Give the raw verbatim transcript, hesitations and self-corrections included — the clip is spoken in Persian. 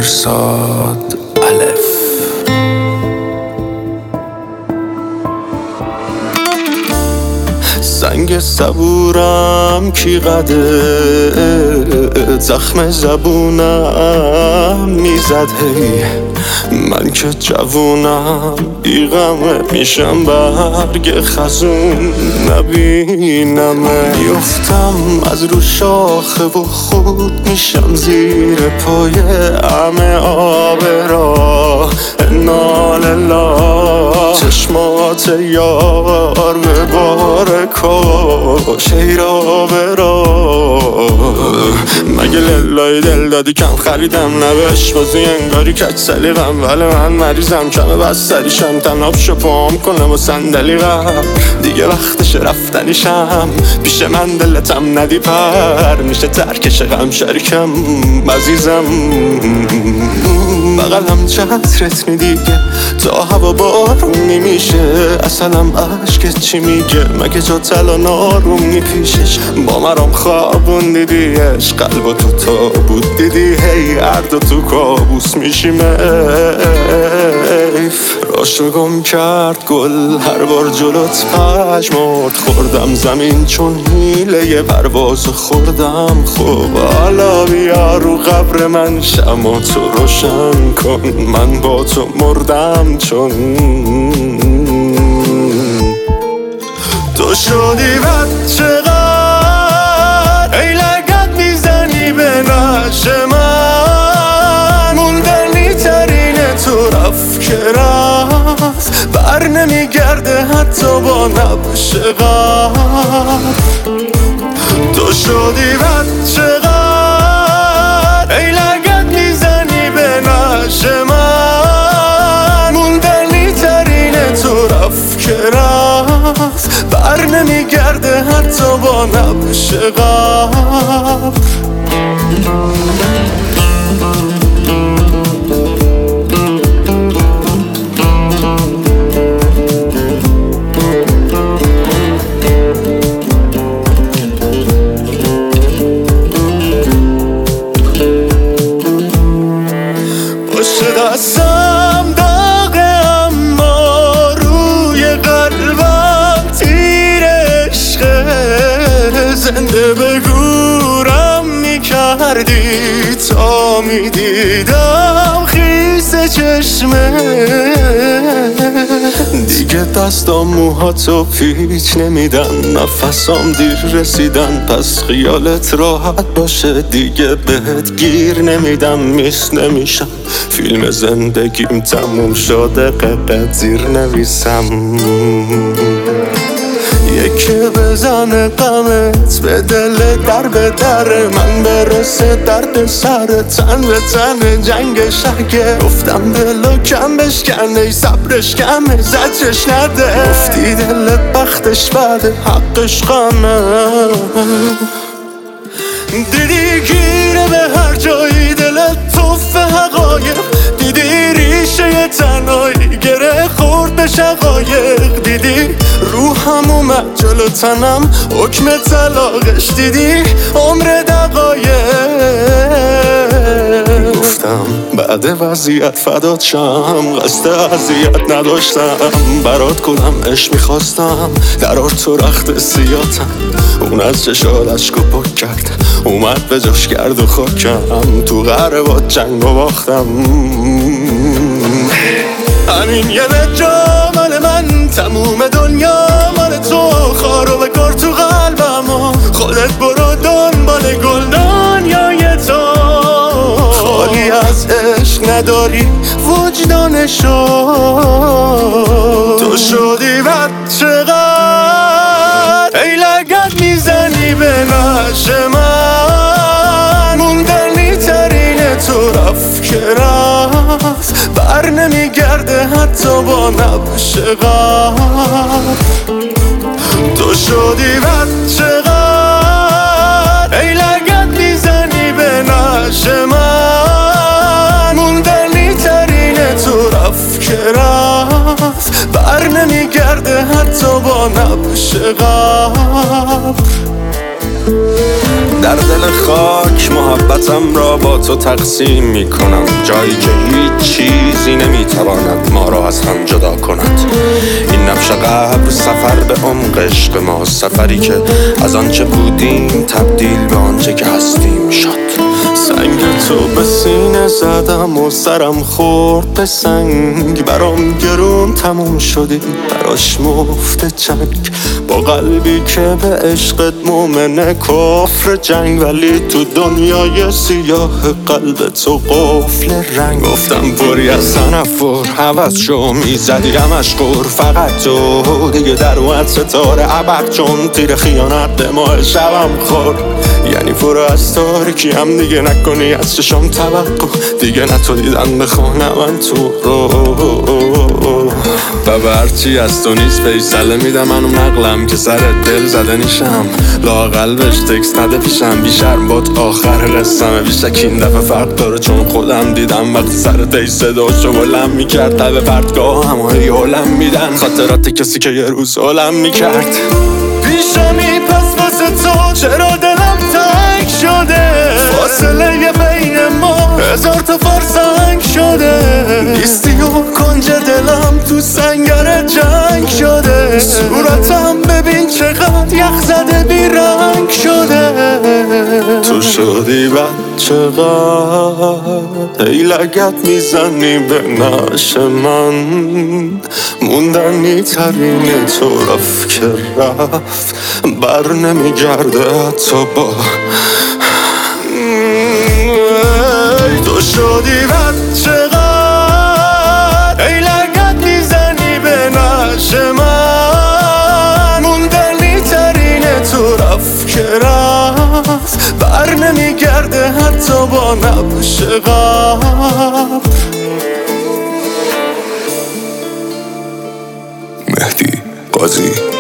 مرصاد الف. سنگ صبورم کی قده، زخم زبونم میزد هی. من که جوونم بیغمه میشم برگ خزون نبینمه. میفتم از رو شاخه و خود میشم زیر پای همه آب راه. نالله چشمات یار به بار کاش ای را به راه. مگه للای دل دادی کم خریدم نبش بازی انگاری کچ سلیقم، ولی من مریضم کمه بستریشم تناب شو پام کنم و صندلی غم. دیگه وقتش رفتنیشم پیش من دلتم ندی پر میشه ترکش غم شریکم عزیزم. بغلم چترت می دیگه تا هوا بارونی میشه، اصلم عشقت چی میگه مگه جا تلا نارونی پیشش. با مرام خوابون دیدیش قلب و تو تابود دیدی هی هر دو تو کابوس میشیم ایف. راشو گم کرد گل هر بار جلوت پژمرد، خوردم زمین چون حیله پرواز خوردم. خب حالا بیا رو قبر من شمع تو روشن کن، من با تو مردم چون تو شدی بچه غر. ای لگت میزنی به نش من، موندنی ترین تو رفت که رفت بر نمیگرده حتی با نبش غر. تو شدی بچه غر. ای لگت میزنی به نش من، موندنی ترین تو رفت که رفت بر نمیگرده حتی با نبش غر. دستم داغه اما روی قلبم تیر عشقه، زنده به گورم میکردی تا میدیدم خیس چشمه. دیگه دستام موهاتو پیچ نمیدن، نفسام دیر رسیدن پس خیالت راحت باشه. دیگه بهت گیر نمیدم میس نمیشم، فیلم زندگیم تموم شده قطعه زیر نویسم. یکی بزنه غمت به دل در به در من برسه، درد سر تن به تن جنگ شگه. گفتم دلو کم بشکن ای صبرش کمه زجرش نده، گفتی دل بختش بده حقش غمه. دیدی گیره به هر جایی دلت توف حقایق، دیدی ریشه تنهایی گره خورد به شقایق. دیدی روحم اومد جلو تنم حکم طلاقش، دیدی عمر دقایق. گفتم بعد وضعیت فدات شم، قصد اذیت نداشتم، برات کنم عشق میخواستم درار تو رخت سیاتم. اون از چشات عشقو پاک کرد اومد به جاش کرد و خاکم، تو قهر با جنگ و باختم. همین یه جا مال من، تموم دنیا مال تو، خارو بکار تو قلبم و خودت برو دنبال گلدانیای تو. خالی از عشق نداری وجدانشو، تو شدی بچه غر. ای لگت میزنی به نش من، موندنی ترین تو رفت که رفت بر نمیگرده حتی با نبش غر. تو شدی بچه غر. ای لگت میزنی به نش من، موندنی ترین تو رفت که رفت بر نمیگرده حتی با نبش غر. در دل خاک محبتم را با تو تقسیم میکنم، جایی که هیچ چیزی نمیتواند ما را از هم جدا کند. این نبش قبر سفر به عمق عشق ما، سفری که از آنچه بودیم تبدیل به آنچه که هستیم شد. سنگ تو به سینه زدم و سرم خورد به سنگ، برام گرون تموم شدی براش مفت جنگ، با قلبی که به عشقت مومنه کفر جنگ، ولی تو دنیای سیاه قلب تو قفل رنگ. گفتم پری از تنفر حوض شو میزدی همش قر، فقط تو دیگه در اومد ستاره عبق، چون تیر خیانت به ماه شبم خورد. یعنی پر از تاریکی هم دیگه نکنی از چشم توقع، دیگه نتو دیدن بخونه من تو رو و برچی از تو نیست فیصله میدم منو نقلم که سر دل زده نیشم، لااقل بهش تکست نده پیشم، بی شرم باد آخر قسمه، بیشک این دفعه فرق داره چون خودم دیدم وقتی سر تی صداشو بلند میکرد لب پرتگاه همه یولم میدن، خاطرات کسی که یه روز هولم میکرد. پیشمی پس واسه تو چرا دلم تنگ شده، فاصله بین ما هزار تا فرسنگ شده، نیستی و کنج دلم تو سنگر جنگ شده، صورتم ببین چقدر یخ زده بی رنگ شده. تو شدی بچه قد ای لگت میزنی به نعش من، موندنی ترین طرف که رفت بر نمیگرده حتی با. تو شدی بچه قد ای لگت میزنی به نعش من، موندنی ترین طرف که رفت بر نمیگرده حتی با نبش قبر. مهدی قاضی